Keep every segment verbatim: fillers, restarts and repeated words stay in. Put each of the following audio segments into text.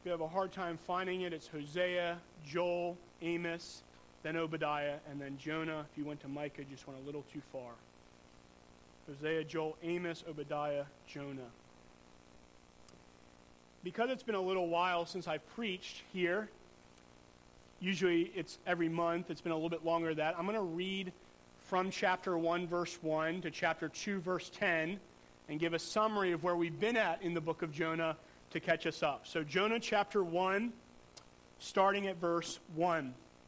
If you have a hard time finding it, it's Hosea, Joel, Amos, then Obadiah, and then Jonah. If you went to Micah, you just went a little too far. Hosea, Joel, Amos, Obadiah, Jonah. Because it's been a little while since I preached here, usually it's every month, it's been a little bit longer than that, I'm going to read from chapter one, verse one to chapter two, verse ten, and give a summary of where we've been at in the book of Jonah to catch us up. So Jonah chapter one, starting at verse one.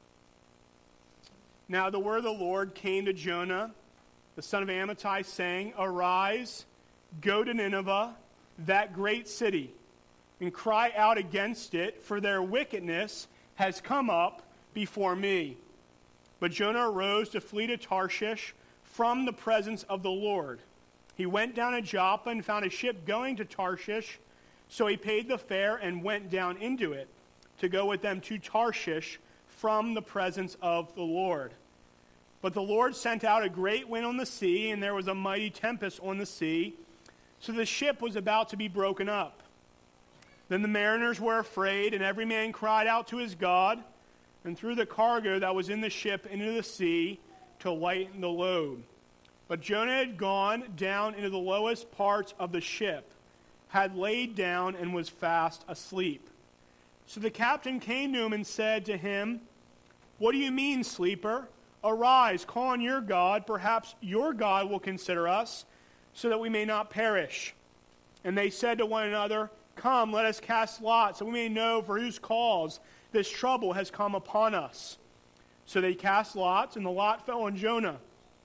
Now the word of the Lord came to Jonah, the son of Amittai, saying, Arise, go to Nineveh, that great city, and cry out against it, for their wickedness has come up before me. But Jonah arose to flee to Tarshish from the presence of the Lord. He went down to Joppa and found a ship going to Tarshish, so he paid the fare and went down into it to go with them to Tarshish from the presence of the Lord. But the Lord sent out a great wind on the sea, and there was a mighty tempest on the sea, so the ship was about to be broken up. Then the mariners were afraid, and every man cried out to his God, and threw the cargo that was in the ship into the sea to lighten the load. But Jonah had gone down into the lowest parts of the ship, had laid down, and was fast asleep. So the captain came to him and said to him, What do you mean, sleeper? Arise, call on your God. Perhaps your God will consider us, so that we may not perish. And they said to one another, Come, let us cast lots, so we may know for whose cause this trouble has come upon us. So they cast lots, and the lot fell on Jonah.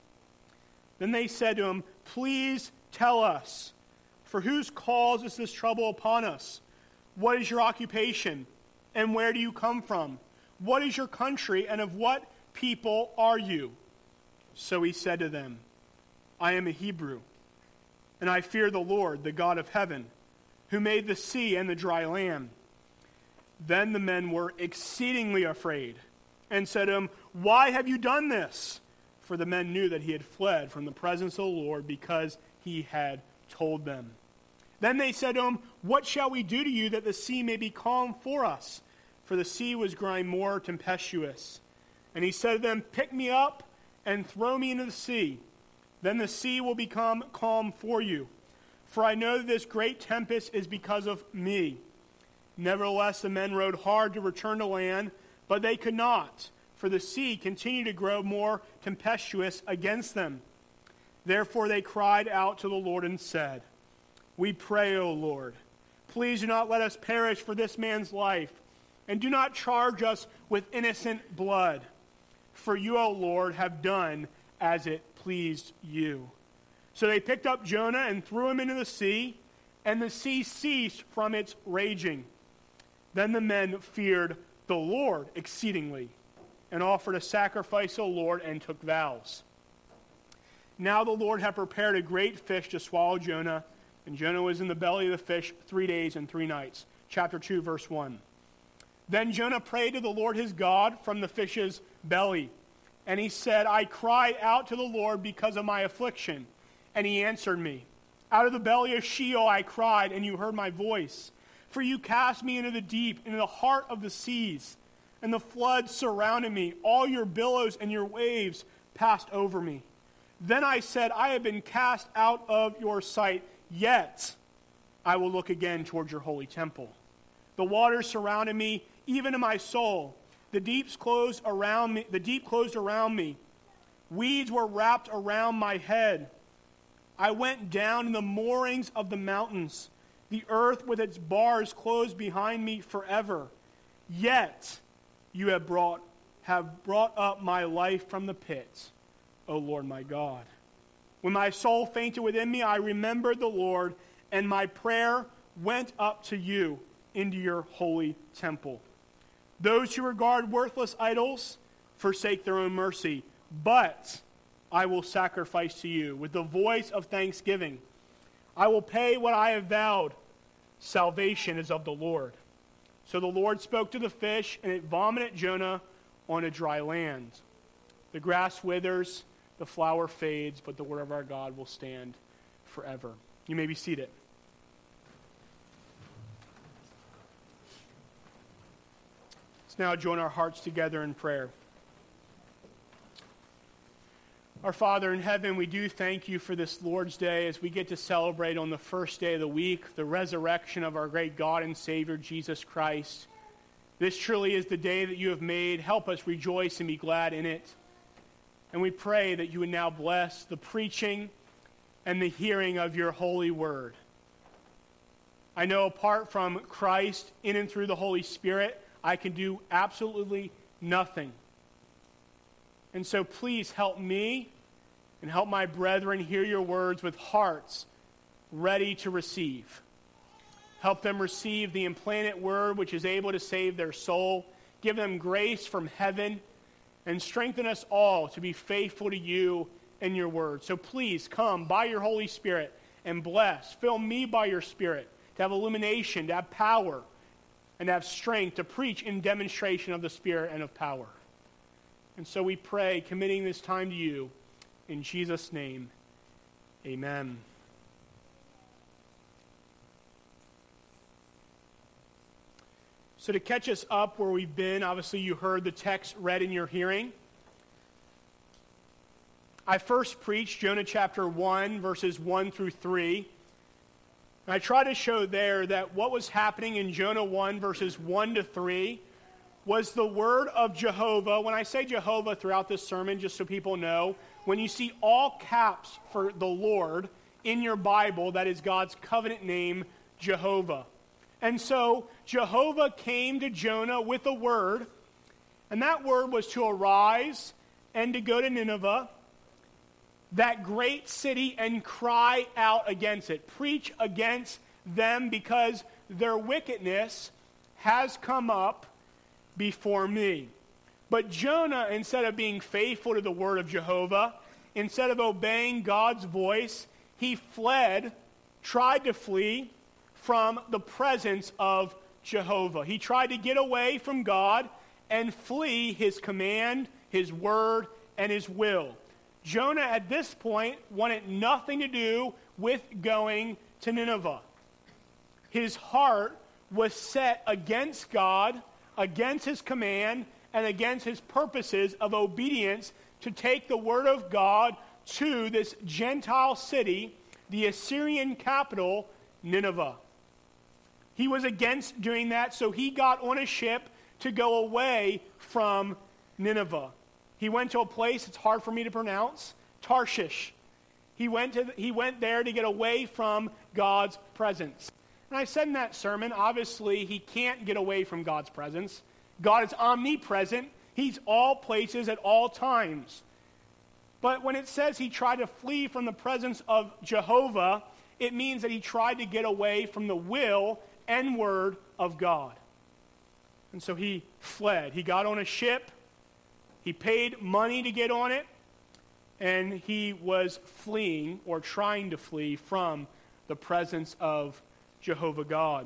Then they said to him, Please tell us, for whose cause is this trouble upon us? What is your occupation, and where do you come from? What is your country, and of what people are you? So he said to them, I am a Hebrew, and I fear the Lord, the God of heaven, who made the sea and the dry land. Then the men were exceedingly afraid, and said to him, Why have you done this? For the men knew that he had fled from the presence of the Lord, because he had told them. Then they said to him, What shall we do to you that the sea may be calm for us? For the sea was growing more tempestuous. And he said to them, Pick me up and throw me into the sea. Then the sea will become calm for you. For I know that this great tempest is because of me. Nevertheless, the men rowed hard to return to land, but they could not, for the sea continued to grow more tempestuous against them. Therefore they cried out to the Lord and said, We pray, O Lord, please do not let us perish for this man's life, and do not charge us with innocent blood. For you, O Lord, have done as it pleased you. So they picked up Jonah and threw him into the sea, and the sea ceased from its raging. Then the men feared the Lord exceedingly, and offered a sacrifice to the Lord, and took vows. Now the Lord had prepared a great fish to swallow Jonah, and Jonah was in the belly of the fish three days and three nights. Chapter two, verse one. Then Jonah prayed to the Lord his God from the fish's belly, and he said, I cried out to the Lord because of my affliction, and he answered me. Out of the belly of Sheol I cried, and you heard my voice. For you cast me into the deep, into the heart of the seas, and the floods surrounded me. All your billows and your waves passed over me. Then I said, I have been cast out of your sight, yet I will look again toward your holy temple. The waters surrounded me, even to my soul. The deeps closed around me. The deep closed around me. Weeds were wrapped around my head. I went down in the moorings of the mountains. The earth with its bars closed behind me forever. Yet you have brought have brought up my life from the pit, O Lord my God. When my soul fainted within me, I remembered the Lord, and my prayer went up to you into your holy temple. Those who regard worthless idols forsake their own mercy, but I will sacrifice to you with the voice of thanksgiving. I will pay what I have vowed. Salvation is of the Lord. So the Lord spoke to the fish, and it vomited Jonah on a dry land. The grass withers, the flower fades, but the word of our God will stand forever. You may be seated. now join our hearts together in prayer. Our Father in heaven, we do thank you for this Lord's Day as we get to celebrate on the first day of the week the resurrection of our great God and Savior, Jesus Christ. This truly is the day that you have made. Help us rejoice and be glad in it. And we pray that you would now bless the preaching and the hearing of your holy word. I know apart from Christ, in and through the Holy Spirit, I can do absolutely nothing. And so please help me and help my brethren hear your words with hearts ready to receive. Help them receive the implanted word which is able to save their soul. Give them grace from heaven and strengthen us all to be faithful to you and your word. So please come by your Holy Spirit and bless. Fill me by your Spirit to have illumination, to have power, and to have strength to preach in demonstration of the Spirit and of power. And so we pray, committing this time to you, in Jesus' name, amen. So to catch us up where we've been, obviously you heard the text read in your hearing. I first preached Jonah chapter one, verses one through three. And I tried to show there that what was happening in Jonah one, verses one to three, was the word of Jehovah. When I say Jehovah throughout this sermon, just so people know, when you see all caps for the Lord in your Bible, that is God's covenant name, Jehovah. And so Jehovah came to Jonah with a word, and that word was to arise and to go to Nineveh, that great city, and cry out against it. Preach against them because their wickedness has come up before me. But Jonah, instead of being faithful to the word of Jehovah, instead of obeying God's voice, he fled, tried to flee from the presence of Jehovah. He tried to get away from God and flee his command, his word, and his will. Jonah at this point wanted nothing to do with going to Nineveh. His heart was set against God, against his command, and against his purposes of obedience to take the word of God to this Gentile city, the Assyrian capital, Nineveh. He was against doing that, so he got on a ship to go away from Nineveh. He went to a place it's hard for me to pronounce, Tarshish. He went to the, he went there to get away from God's presence. And I said in that sermon, obviously he can't get away from God's presence. God is omnipresent. He's all places at all times. But when it says he tried to flee from the presence of Jehovah, it means that he tried to get away from the will and word of God. And so he fled. He got on a ship. He paid money to get on it. And he was fleeing or trying to flee from the presence of Jehovah God.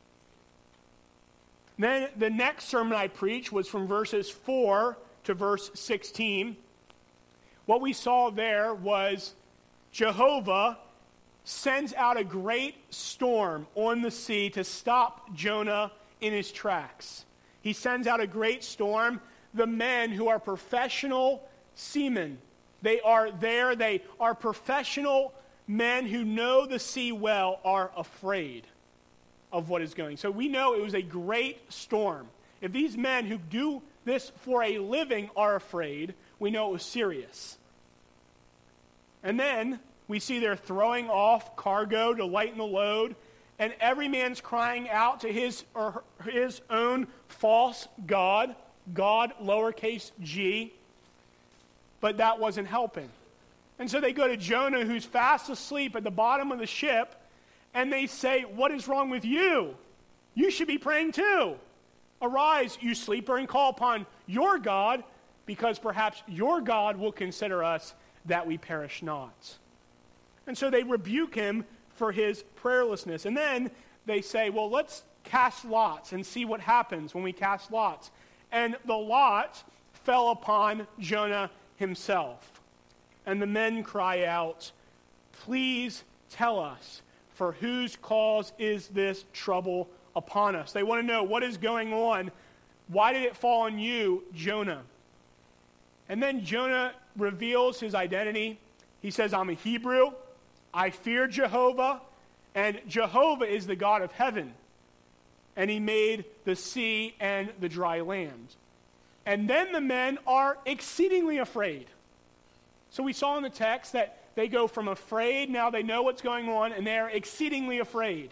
Then the next sermon I preached was from verses four to verse sixteen. What we saw there was Jehovah sends out a great storm on the sea to stop Jonah in his tracks. He sends out a great storm. The men who are professional seamen, they are there, they are professional men who know the sea well, are afraid of what is going. So we know it was a great storm. If these men who do this for a living are afraid, we know it was serious. And then we see they're throwing off cargo to lighten the load, and every man's crying out to his or his own false god, God lowercase g, but that wasn't helping. And so they go to Jonah, who's fast asleep at the bottom of the ship, and they say, "What is wrong with you? You should be praying too. Arise, you sleeper, and call upon your God, because perhaps your God will consider us that we perish not." And so they rebuke him for his prayerlessness. And then they say, well, let's cast lots and see what happens when we cast lots. And the lot fell upon Jonah himself. And the men cry out, "Please tell us, for whose cause is this trouble upon us?" They want to know what is going on. Why did it fall on you, Jonah? And then Jonah reveals his identity. He says, I'm a Hebrew. I fear Jehovah. And Jehovah is the God of heaven. And he made the sea and the dry land. And then the men are exceedingly afraid. So we saw in the text that they go from afraid, now they know what's going on, and they're exceedingly afraid.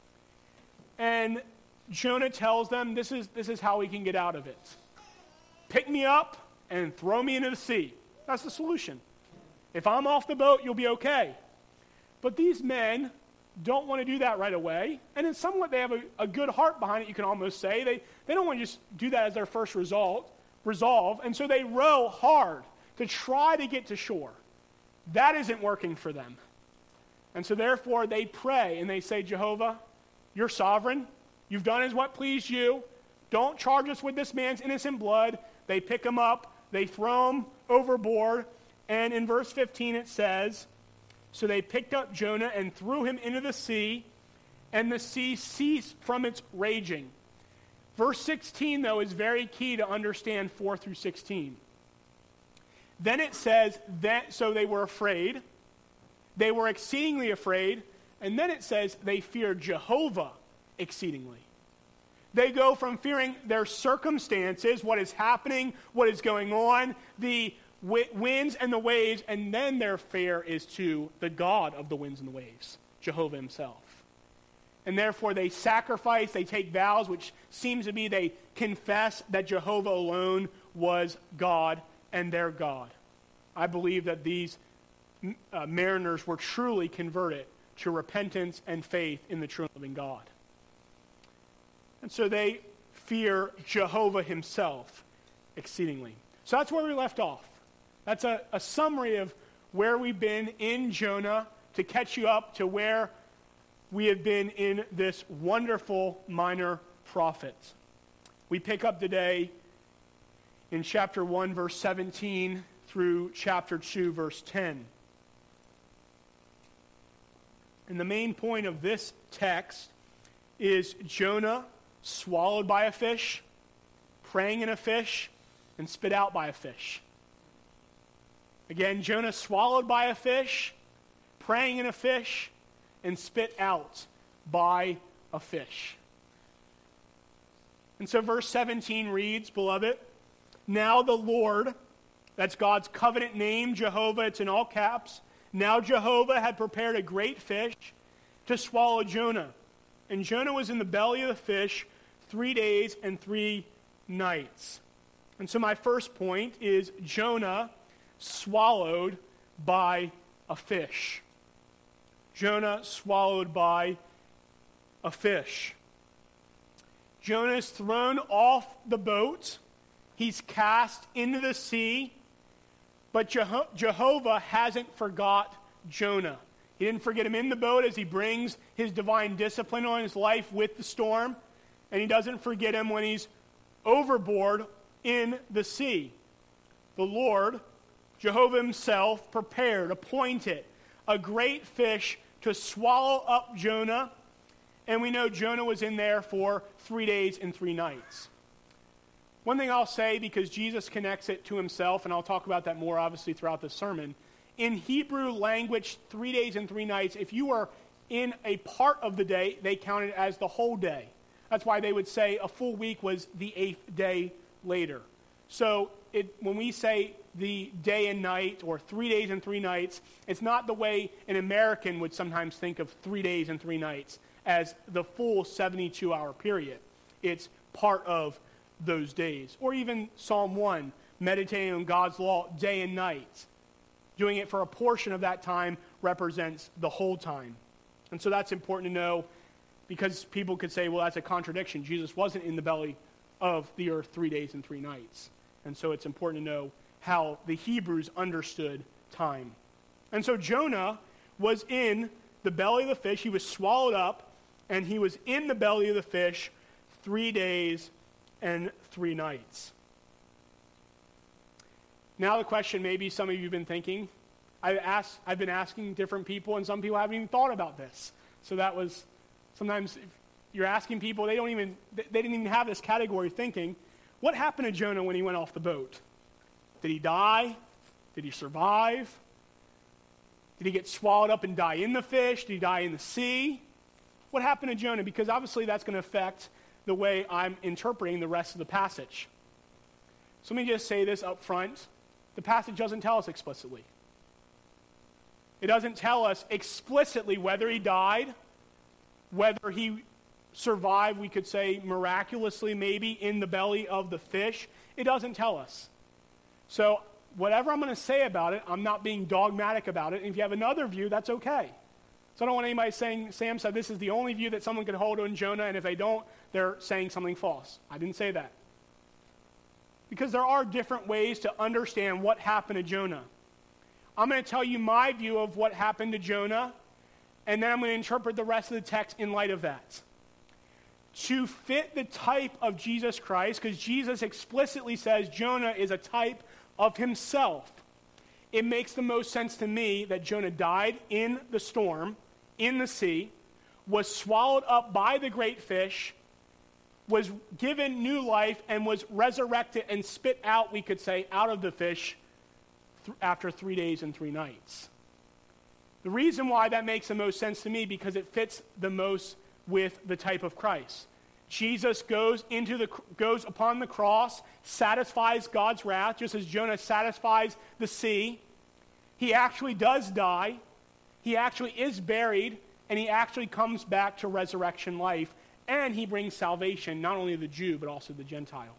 And Jonah tells them, this is, this is how we can get out of it. Pick me up and throw me into the sea. That's the solution. If I'm off the boat, you'll be okay. But these men don't want to do that right away. And in somewhat, they have a, a good heart behind it, you can almost say. They, they don't want to just do that as their first result, resolve. And so they row hard to try to get to shore. That isn't working for them. And so therefore, they pray and they say, Jehovah, you're sovereign. You've done as what pleased you. Don't charge us with this man's innocent blood. They pick him up. They throw him overboard. And in verse fifteen it says, so they picked up Jonah and threw him into the sea, and the sea ceased from its raging. Verse sixteen, though, is very key to understand four through sixteen. Then it says, that, so they were afraid. They were exceedingly afraid. And then it says they feared Jehovah exceedingly. They go from fearing their circumstances, what is happening, what is going on, the w- winds and the waves, and then their fear is to the God of the winds and the waves, Jehovah himself. And therefore they sacrifice, they take vows, which seems to be they confess that Jehovah alone was God and their God. I believe that these uh, mariners were truly converted to repentance and faith in the true and living God. And so they fear Jehovah himself exceedingly. So that's where we left off. That's a, a summary of where we've been in Jonah to catch you up to where we have been in this wonderful minor prophet. We pick up today in chapter one, verse seventeen, through chapter two, verse ten. And the main point of this text is Jonah swallowed by a fish, praying in a fish, and spit out by a fish. Again, Jonah swallowed by a fish, praying in a fish, and spit out by a fish. And so verse seventeen reads, beloved, now the Lord, that's God's covenant name, Jehovah, it's in all caps. Now Jehovah had prepared a great fish to swallow Jonah. And Jonah was in the belly of the fish three days and three nights. And so my first point is Jonah swallowed by a fish. Jonah swallowed by a fish. Jonah is thrown off the boat. He's cast into the sea. But Jeho- Jehovah hasn't forgot Jonah. He didn't forget him in the boat as he brings his divine discipline on his life with the storm. And he doesn't forget him when he's overboard in the sea. The Lord, Jehovah himself, prepared, appointed a great fish to swallow up Jonah. And we know Jonah was in there for three days and three nights. One thing I'll say, because Jesus connects it to himself, and I'll talk about that more obviously throughout the sermon, in Hebrew language, three days and three nights, if you were in a part of the day, they counted as the whole day. That's why they would say a full week was the eighth day later. So it, when we say the day and night, or three days and three nights, it's not the way an American would sometimes think of three days and three nights as the full seventy-two hour period. It's part of those days. Or even Psalm one, meditating on God's law day and night. Doing it for a portion of that time represents the whole time. And so that's important to know, because people could say, well, that's a contradiction. Jesus wasn't in the belly of the earth three days and three nights. And so it's important to know how the Hebrews understood time. And so Jonah was in the belly of the fish. He was swallowed up, and he was in the belly of the fish three days and three nights. Now the question, maybe some of you have been thinking, I've, asked, I've been asking different people, and some people haven't even thought about this. So that was, sometimes if you're asking people, they don't even, they didn't even have this category thinking. What happened to Jonah when he went off the boat? Did he die? Did he survive? Did he get swallowed up and die in the fish? Did he die in the sea? What happened to Jonah? Because obviously that's going to affect the way I'm interpreting the rest of the passage. So let me just say this up front. The passage doesn't tell us explicitly. It doesn't tell us explicitly whether he died, whether he survived, we could say miraculously maybe, in the belly of the fish. It doesn't tell us. So whatever I'm going to say about it, I'm not being dogmatic about it. And if you have another view, that's okay. So I don't want anybody saying, Sam said this is the only view that someone could hold on Jonah, and if they don't, they're saying something false. I didn't say that. Because there are different ways to understand what happened to Jonah. I'm going to tell you my view of what happened to Jonah, and then I'm going to interpret the rest of the text in light of that. To fit the type of Jesus Christ, because Jesus explicitly says Jonah is a type of himself, it makes the most sense to me that Jonah died in the storm, in the sea, was swallowed up by the great fish, was given new life, and was resurrected and spit out, we could say, out of the fish th- after three days and three nights. The reason why that makes the most sense to me, because it fits the most with the type of Christ. Jesus goes into the goes upon the cross, satisfies God's wrath, just as Jonah satisfies the sea. He actually does die. He actually is buried, and he actually comes back to resurrection life, and he brings salvation, not only to the Jew, but also the Gentile.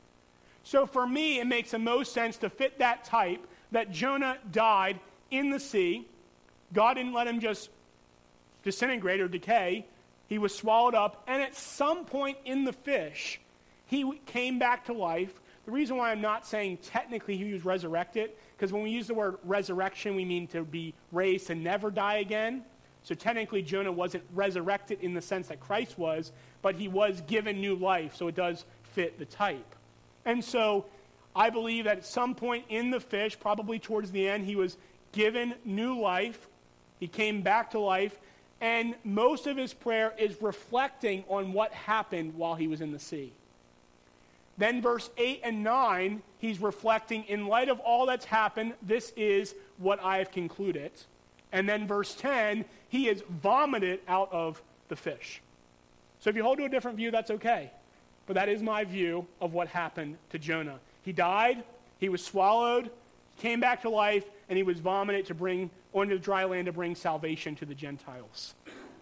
So for me, it makes the most sense to fit that type, that Jonah died in the sea. God didn't let him just disintegrate or decay. He was swallowed up, and at some point in the fish, he came back to life. The reason why I'm not saying technically he was resurrected, because when we use the word resurrection, we mean to be raised to never die again. So technically, Jonah wasn't resurrected in the sense that Christ was, but he was given new life, so it does fit the type. And so I believe that at some point in the fish, probably towards the end, he was given new life. He came back to life, and most of his prayer is reflecting on what happened while he was in the sea. Then verse eight and nine, he's reflecting, in light of all that's happened, this is what I have concluded. And then verse ten, he is vomited out of the fish. So if you hold to a different view, that's okay. But that is my view of what happened to Jonah. He died, he was swallowed, came back to life, and he was vomited to bring onto the dry land to bring salvation to the Gentiles.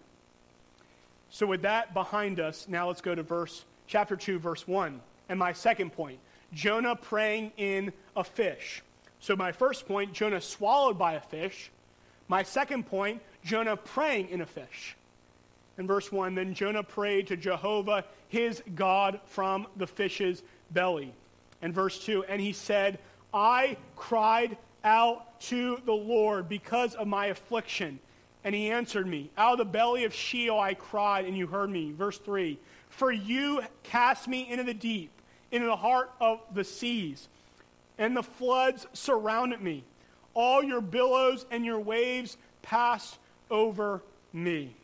So with that behind us, now let's go to verse chapter two, verse one. And my second point, Jonah praying in a fish. So my first point, Jonah swallowed by a fish. My second point, Jonah praying in a fish. In verse one, then Jonah prayed to Jehovah, his God, from the fish's belly. And verse two, and he said, I cried out to the Lord because of my affliction, and he answered me. Out of the belly of Sheol I cried, and you heard me. Verse three, for you cast me into the deep, into the heart of the seas, and the floods surrounded me. All your billows and your waves passed over me.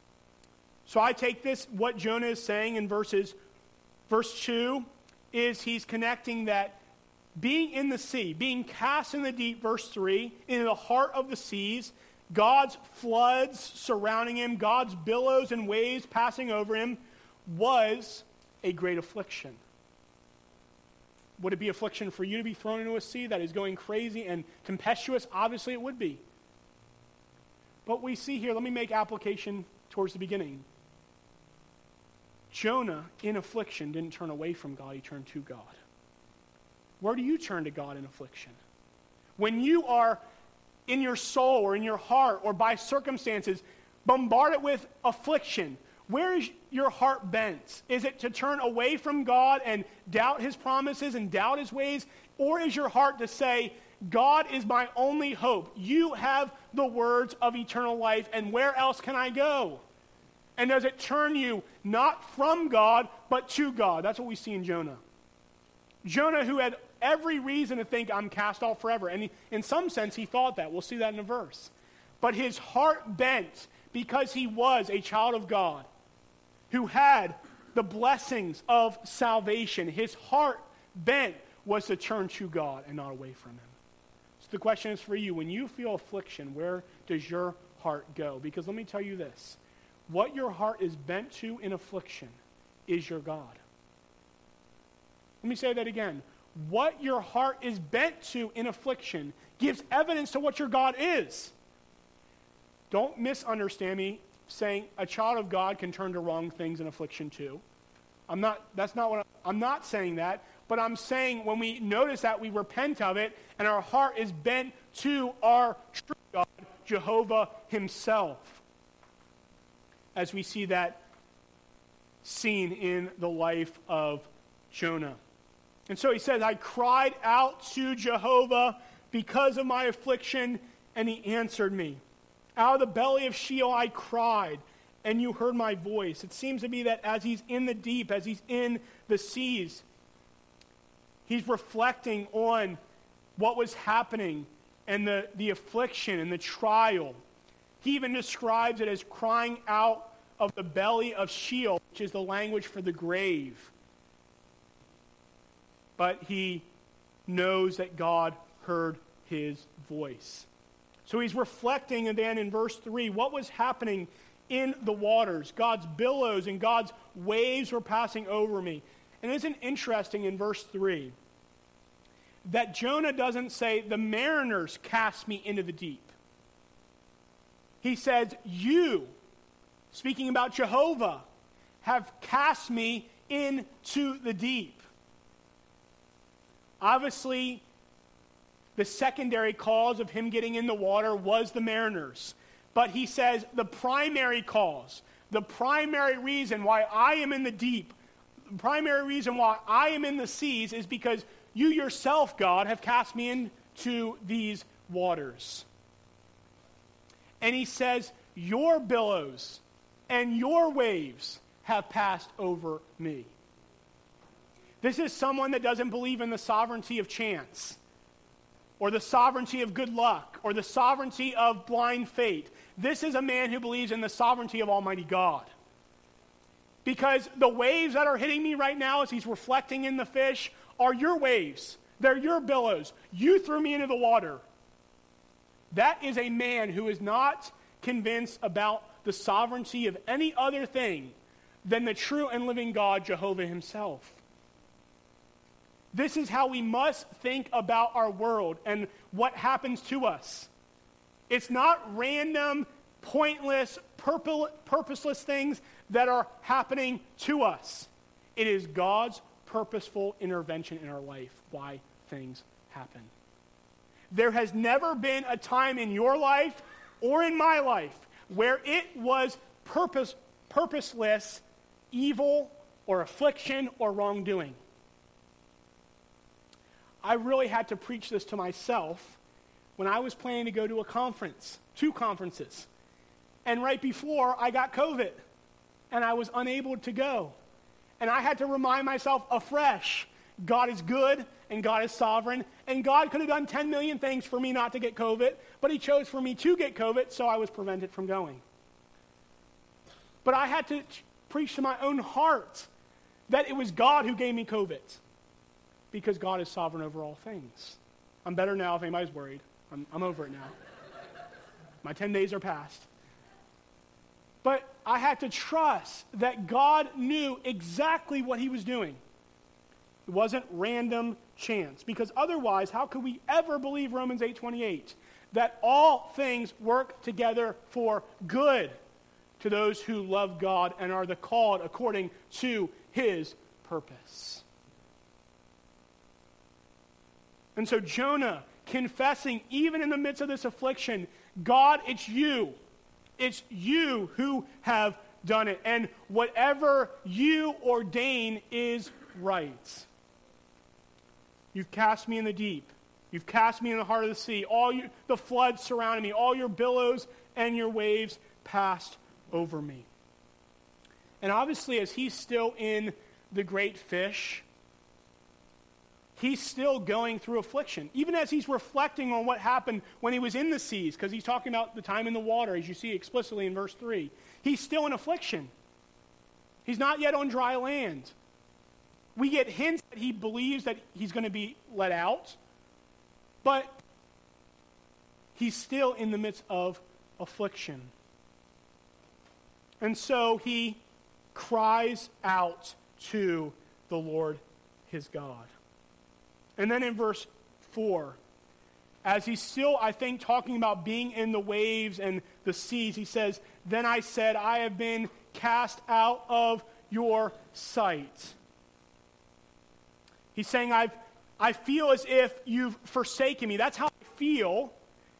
So I take this, what Jonah is saying in verses, verse two, is he's connecting that being in the sea, being cast in the deep, verse three, into the heart of the seas, God's floods surrounding him, God's billows and waves passing over him, was a great affliction. Would it be affliction for you to be thrown into a sea that is going crazy and tempestuous? Obviously it would be. But we see here, let me make application towards the beginning. Jonah, in affliction, didn't turn away from God, he turned to God. Where do you turn to God in affliction? When you are in your soul or in your heart or by circumstances bombarded with affliction, where is your heart bent? Is it to turn away from God and doubt his promises and doubt his ways? Or is your heart to say, God is my only hope. You have the words of eternal life, and where else can I go? And does it turn you not from God, but to God? That's what we see in Jonah. Jonah, who had every reason to think, I'm cast off forever. And he, in some sense, he thought that. We'll see that in a verse. But his heart bent because he was a child of God who had the blessings of salvation. His heart bent was to turn to God and not away from him. So the question is for you, when you feel affliction, where does your heart go? Because let me tell you this, what your heart is bent to in affliction is your God. Let me say that again. What your heart is bent to in affliction gives evidence to what your God is. Don't misunderstand me saying a child of God can turn to wrong things in affliction too. I'm not, that's not what I'm, I'm not saying that, but I'm saying when we notice that, we repent of it, and our heart is bent to our true God, Jehovah himself. As we see that scene in the life of Jonah. And so he says, I cried out to Jehovah because of my affliction, and he answered me. Out of the belly of Sheol I cried, and you heard my voice. It seems to be that as he's in the deep, as he's in the seas, he's reflecting on what was happening and the, the affliction and the trial. He even describes it as crying out of the belly of Sheol, which is the language for the grave. But he knows that God heard his voice. So he's reflecting, and then in verse three, what was happening in the waters. God's billows and God's waves were passing over me. And isn't it interesting in verse three that Jonah doesn't say, the mariners cast me into the deep. He says, you, speaking about Jehovah, have cast me into the deep. Obviously, the secondary cause of him getting in the water was the mariners. But he says the primary cause, the primary reason why I am in the deep, the primary reason why I am in the seas is because you yourself, God, have cast me into these waters. And he says, your billows and your waves have passed over me. This is someone that doesn't believe in the sovereignty of chance, or the sovereignty of good luck, or the sovereignty of blind fate. This is a man who believes in the sovereignty of Almighty God. Because the waves that are hitting me right now as he's reflecting in the fish are your waves. They're your billows. You threw me into the water. That is a man who is not convinced about the sovereignty of any other thing than the true and living God, Jehovah himself. This is how we must think about our world and what happens to us. It's not random, pointless, purpo- purposeless things that are happening to us. It is God's purposeful intervention in our life why things happen. There has never been a time in your life or in my life where it was purpose, purposeless evil or affliction or wrongdoing. I really had to preach this to myself when I was planning to go to a conference, two conferences. And right before, I got COVID, and I was unable to go. And I had to remind myself afresh, God is good, and God is sovereign, and God could have done ten million things for me not to get COVID, but he chose for me to get COVID, so I was prevented from going. But I had to t- preach to my own heart that it was God who gave me COVID, because God is sovereign over all things. I'm better now if anybody's worried. I'm, I'm over it now. My ten days are past. But I had to trust that God knew exactly what he was doing. It wasn't random chance. Because otherwise, how could we ever believe Romans eight twenty-eight? That all things work together for good to those who love God and are the called according to his purpose. And so Jonah, confessing even in the midst of this affliction, God, it's you. It's you who have done it. And whatever you ordain is right. You've cast me in the deep. You've cast me in the heart of the sea. All you, the floods surrounded me. All your billows and your waves passed over me. And obviously, as he's still in the great fish, he's still going through affliction. Even as he's reflecting on what happened when he was in the seas, because he's talking about the time in the water, as you see explicitly in verse three. He's still in affliction. He's not yet on dry land. We get hints that he believes that he's going to be let out, but he's still in the midst of affliction. And so he cries out to the Lord his God. And then in verse four, as he's still, I think, talking about being in the waves and the seas, he says, "Then I said, I have been cast out of your sight." He's saying, I've, I feel as if you've forsaken me. That's how I feel.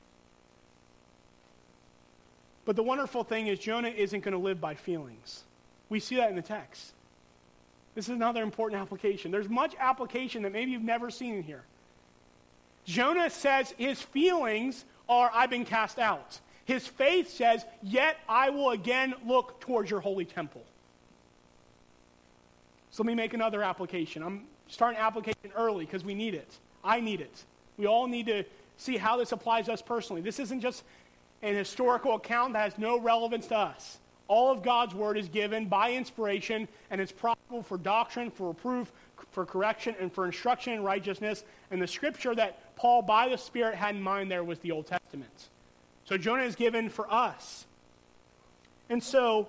But the wonderful thing is Jonah isn't going to live by feelings. We see that in the text. This is another important application. There's much application that maybe you've never seen in here. Jonah says his feelings are, I've been cast out. His faith says, yet I will again look towards your holy temple. So let me make another application. I'm starting application early because we need it. I need it. We all need to see how this applies to us personally. This isn't just an historical account that has no relevance to us. All of God's word is given by inspiration, and it's profitable for doctrine, for reproof, for correction, and for instruction in righteousness. And the scripture that Paul, by the Spirit, had in mind there was the Old Testament. So Jonah is given for us. And so,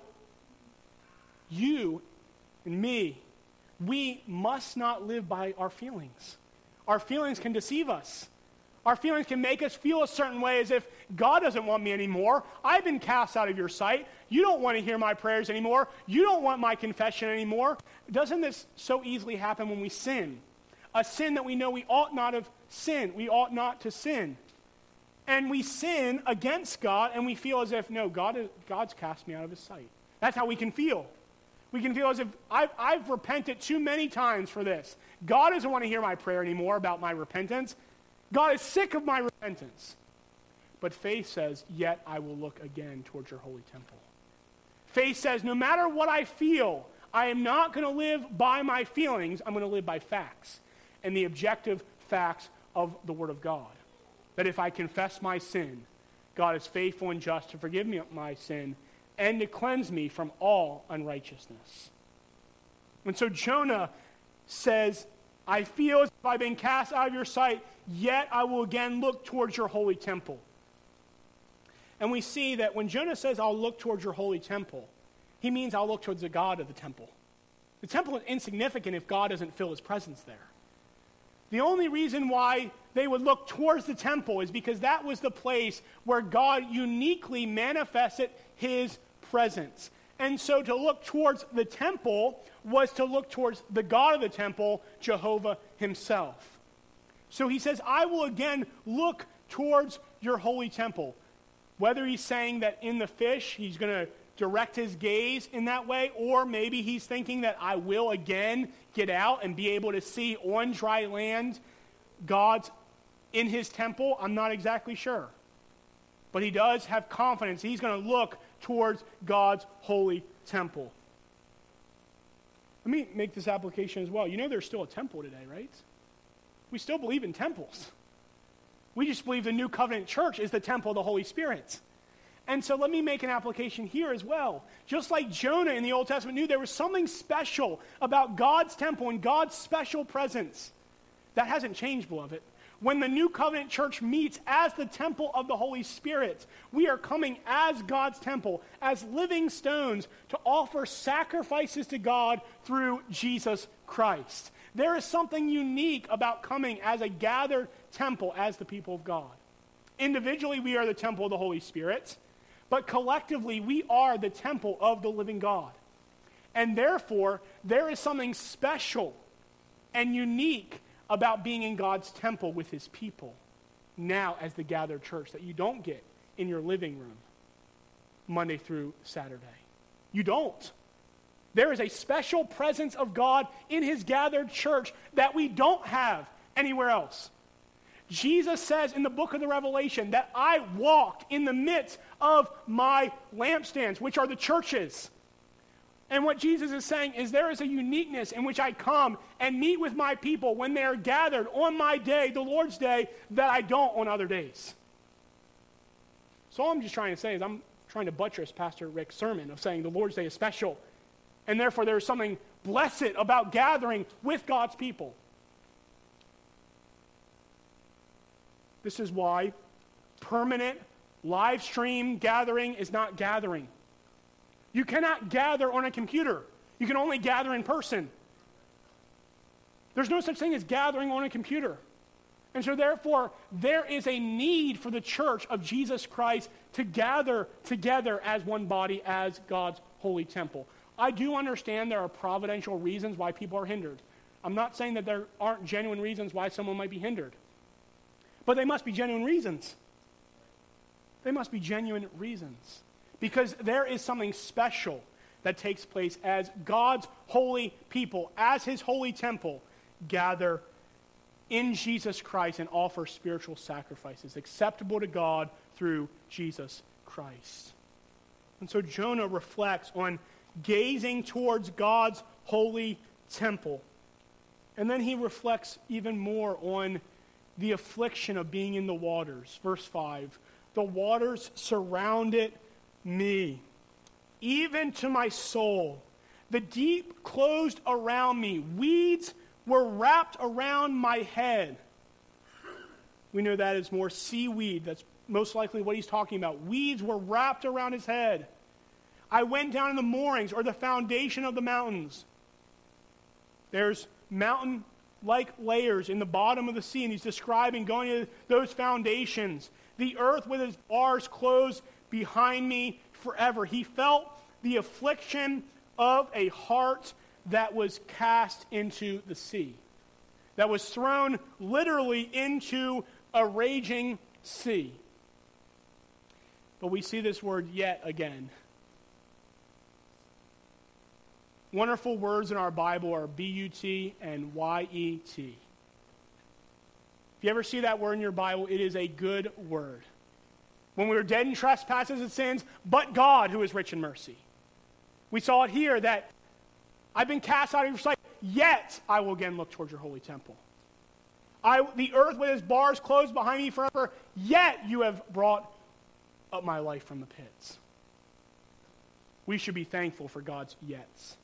you and me, we must not live by our feelings. Our feelings can deceive us. Our feelings can make us feel a certain way, as if God doesn't want me anymore. I've been cast out of your sight. You don't want to hear my prayers anymore. You don't want my confession anymore. Doesn't this so easily happen when we sin? A sin that we know we ought not have sinned. We ought not to sin. And we sin against God, and we feel as if, no, God is, God's cast me out of his sight. That's how we can feel. We can feel as if I've, I've repented too many times for this. God doesn't want to hear my prayer anymore about my repentance. God is sick of my repentance. But faith says, yet I will look again towards your holy temple. Faith says, no matter what I feel, I am not going to live by my feelings. I'm going to live by facts and the objective facts of the Word of God. That if I confess my sin, God is faithful and just to forgive me of my sin and to cleanse me from all unrighteousness. And so Jonah says, I feel as if I've been cast out of your sight, yet I will again look towards your holy temple. And we see that when Jonah says, I'll look towards your holy temple, he means I'll look towards the God of the temple. The temple is insignificant if God doesn't fill his presence there. The only reason why they would look towards the temple is because that was the place where God uniquely manifested his presence. And so to look towards the temple was to look towards the God of the temple, Jehovah himself. So he says, I will again look towards your holy temple. Whether he's saying that in the fish, he's going to direct his gaze in that way, or maybe he's thinking that I will again get out and be able to see on dry land God's in his temple. I'm not exactly sure. But he does have confidence. He's going to look towards God's holy temple. Let me make this application as well. You know there's still a temple today, right? We still believe in temples. We just believe the New Covenant Church is the temple of the Holy Spirit. And so let me make an application here as well. Just like Jonah in the Old Testament knew there was something special about God's temple and God's special presence. That hasn't changed, beloved. When the New Covenant Church meets as the temple of the Holy Spirit, we are coming as God's temple, as living stones to offer sacrifices to God through Jesus Christ. There is something unique about coming as a gathered temple as the people of God. Individually, we are the temple of the Holy Spirit, but collectively, we are the temple of the living God. And therefore, there is something special and unique about being in God's temple with his people now as the gathered church that you don't get in your living room Monday through Saturday. You don't. There is a special presence of God in his gathered church that we don't have anywhere else. Jesus says in the book of the Revelation that I walked in the midst of my lampstands, which are the churches. And what Jesus is saying is there is a uniqueness in which I come and meet with my people when they are gathered on my day, the Lord's day, that I don't on other days. So all I'm just trying to say is I'm trying to buttress Pastor Rick's sermon of saying the Lord's day is special. And therefore there is something blessed about gathering with God's people. This is why permanent live stream gathering is not gathering. You cannot gather on a computer. You can only gather in person. There's no such thing as gathering on a computer. And so therefore, there is a need for the church of Jesus Christ to gather together as one body, as God's holy temple. I do understand there are providential reasons why people are hindered. I'm not saying that there aren't genuine reasons why someone might be hindered. But they must be genuine reasons. They must be genuine reasons. Because there is something special that takes place as God's holy people, as his holy temple, gather in Jesus Christ and offer spiritual sacrifices acceptable to God through Jesus Christ. And so Jonah reflects on gazing towards God's holy temple. And then he reflects even more on the affliction of being in the waters. Verse five, the waters surrounded me, even to my soul. The deep closed around me. Weeds were wrapped around my head. We know that is more seaweed. That's most likely what he's talking about. Weeds were wrapped around his head. I went down in the moorings, or the foundation of the mountains. There's mountain-like layers in the bottom of the sea, and he's describing going to those foundations. The earth with its bars closed behind me forever. He felt the affliction of a heart that was cast into the sea, that was thrown literally into a raging sea. But we see this word yet again. Wonderful words in our Bible are B U T and Y E T. If you ever see that word in your Bible, it is a good word. When we were dead in trespasses and sins, but God, who is rich in mercy. We saw it here that I've been cast out of your sight, yet I will again look towards your holy temple. I, the earth with its bars closed behind me forever, yet you have brought up my life from the pits. We should be thankful for God's yets.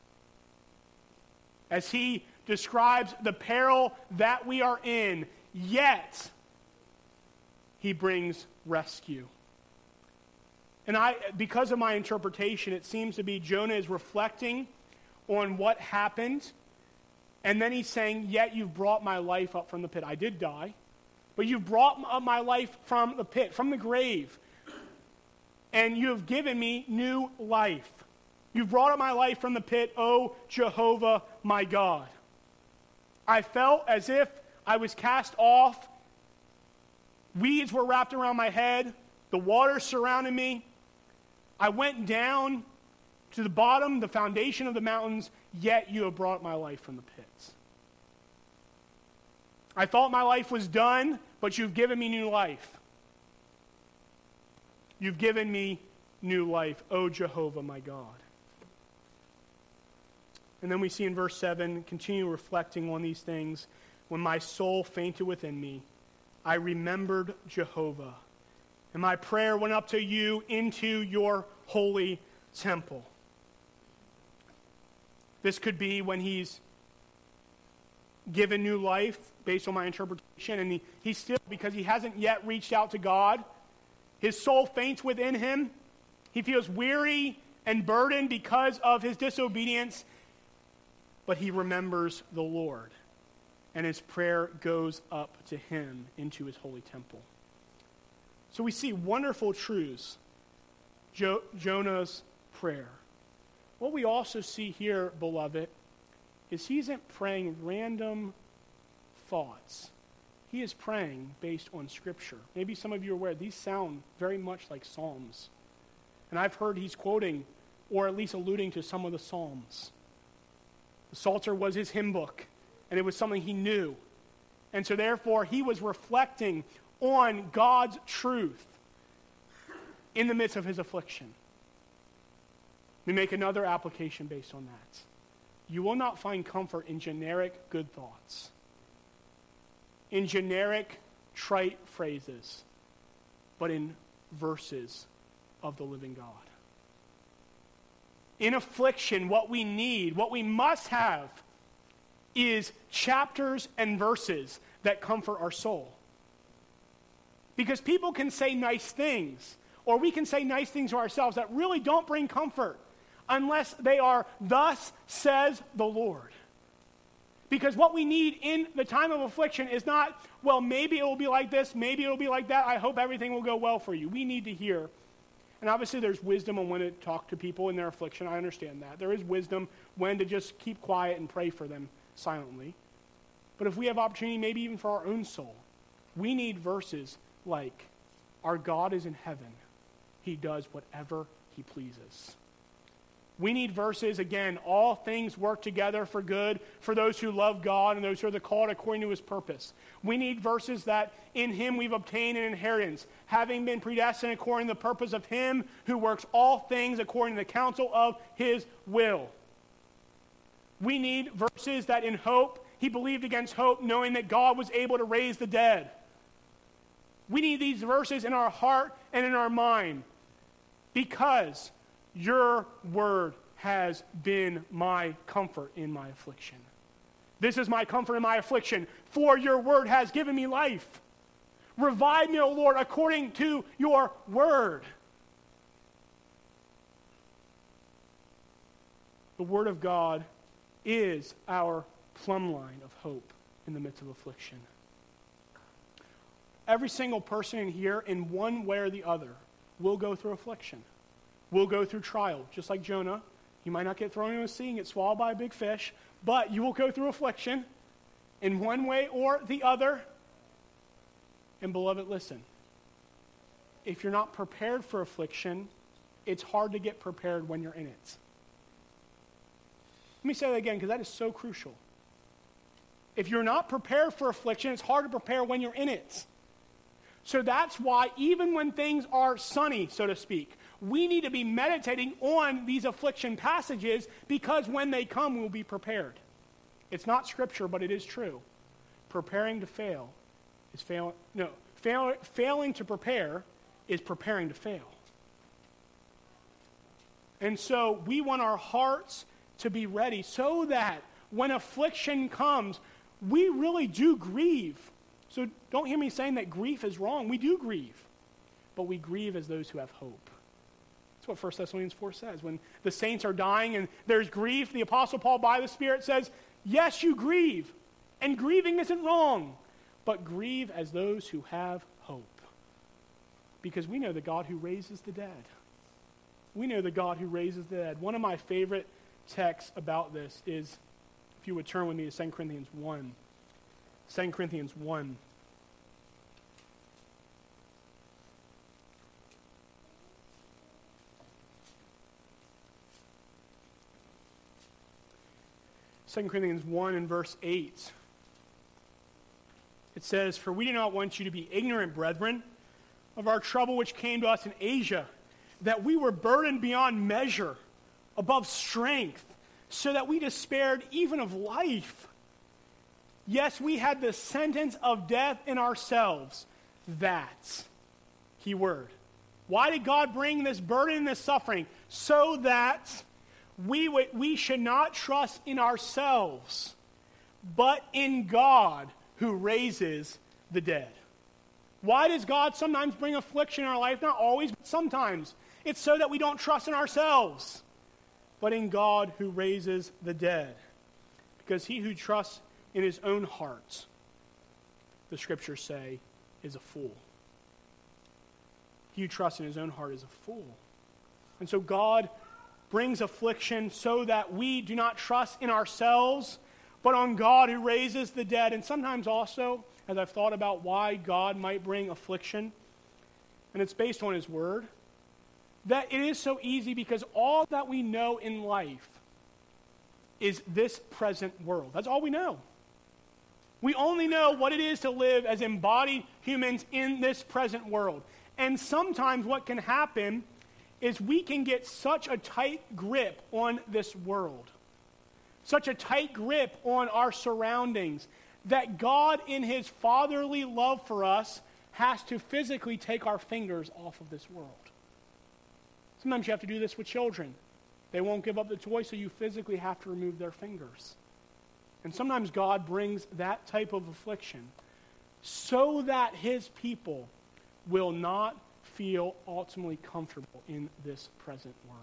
As he describes the peril that we are in, yet he brings rescue. And I, because of my interpretation, it seems to be Jonah is reflecting on what happened, and then he's saying, yet you've brought my life up from the pit. I did die, but you've brought up my life from the pit, from the grave, and you have given me new life. You've brought up my life from the pit, O Jehovah, my God. I felt as if I was cast off. Weeds were wrapped around my head. The water surrounded me. I went down to the bottom, the foundation of the mountains, yet you have brought my life from the pits. I thought my life was done, but you've given me new life. You've given me new life, O Jehovah, my God. And then we see in verse seven, continue reflecting on these things. When my soul fainted within me, I remembered Jehovah. And my prayer went up to you into your holy temple. This could be when he's given new life, based on my interpretation, and he, he still, because he hasn't yet reached out to God, his soul faints within him. He feels weary and burdened because of his disobedience, but he remembers the Lord, and his prayer goes up to him into his holy temple. So we see wonderful truths. Jo- Jonah's prayer. What we also see here, beloved, is he isn't praying random thoughts. He is praying based on Scripture. Maybe some of you are aware, these sound very much like Psalms. And I've heard he's quoting, or at least alluding to some of the Psalms. The Psalter was his hymn book, and it was something he knew. And so therefore, he was reflecting on God's truth in the midst of his affliction. We make another application based on that. You will not find comfort in generic good thoughts, in generic trite phrases, but in verses of the living God. in affliction, what we need, what we must have, is chapters and verses that comfort our soul. Because people can say nice things, or we can say nice things to ourselves that really don't bring comfort unless they are, thus says the Lord. Because what we need in the time of affliction is not, well, maybe it will be like this, maybe it will be like that, I hope everything will go well for you. We need to hear. And obviously there's wisdom on when to talk to people in their affliction. I understand that. There is wisdom when to just keep quiet and pray for them silently. But if we have opportunity, maybe even for our own soul, we need verses like, our God is in heaven. He does whatever he pleases. We need verses, again, all things work together for good for those who love God and those who are the called according to his purpose. We need verses that in him we've obtained an inheritance, having been predestined according to the purpose of him who works all things according to the counsel of his will. We need verses that in hope, he believed against hope, knowing that God was able to raise the dead. We need these verses in our heart and in our mind because your word has been my comfort in my affliction. This is my comfort in my affliction, for your word has given me life. Revive me, O Lord, according to your word. The word of God is our plumb line of hope in the midst of affliction. Every single person in here, in one way or the other, will go through affliction. Will go through trial, just like Jonah. You might not get thrown into a sea and get swallowed by a big fish, but you will go through affliction in one way or the other. And beloved, listen. If you're not prepared for affliction, it's hard to get prepared when you're in it. Let me say that again, because that is so crucial. If you're not prepared for affliction, it's hard to prepare when you're in it. So that's why even when things are sunny, so to speak, we need to be meditating on these affliction passages because when they come, we'll be prepared. It's not scripture, but it is true. Preparing to fail is fail. No, fail, failing to prepare is preparing to fail. And so we want our hearts to be ready so that when affliction comes, we really do grieve. So don't hear me saying that grief is wrong. We do grieve. But we grieve as those who have hope. That's what First Thessalonians four says. When the saints are dying and there's grief, the Apostle Paul by the Spirit says, yes, you grieve. And grieving isn't wrong. But grieve as those who have hope. Because we know the God who raises the dead. We know the God who raises the dead. One of my favorite texts about this is, if you would turn with me to Second Corinthians one. Second Corinthians one. Second Corinthians one and verse eight. It says, for we do not want you to be ignorant, brethren, of our trouble which came to us in Asia, that we were burdened beyond measure, above strength, so that we despaired even of life. Yes, we had the sentence of death in ourselves. That, key word. Why did God bring this burden and this suffering? So that we, w- we should not trust in ourselves, but in God who raises the dead. Why does God sometimes bring affliction in our life? Not always, but sometimes. It's so that we don't trust in ourselves, but in God who raises the dead. Because he who trusts in his own heart, the scriptures say, is a fool. He who trusts in his own heart is a fool. And so God brings affliction so that we do not trust in ourselves, but on God who raises the dead. And sometimes also, as I've thought about why God might bring affliction, and it's based on his word, that it is so easy because all that we know in life is this present world. That's all we know. We only know what it is to live as embodied humans in this present world. And sometimes what can happen is we can get such a tight grip on this world, such a tight grip on our surroundings, that God in his fatherly love for us has to physically take our fingers off of this world. Sometimes you have to do this with children. They won't give up the toy, so you physically have to remove their fingers. And sometimes God brings that type of affliction so that his people will not feel ultimately comfortable in this present world.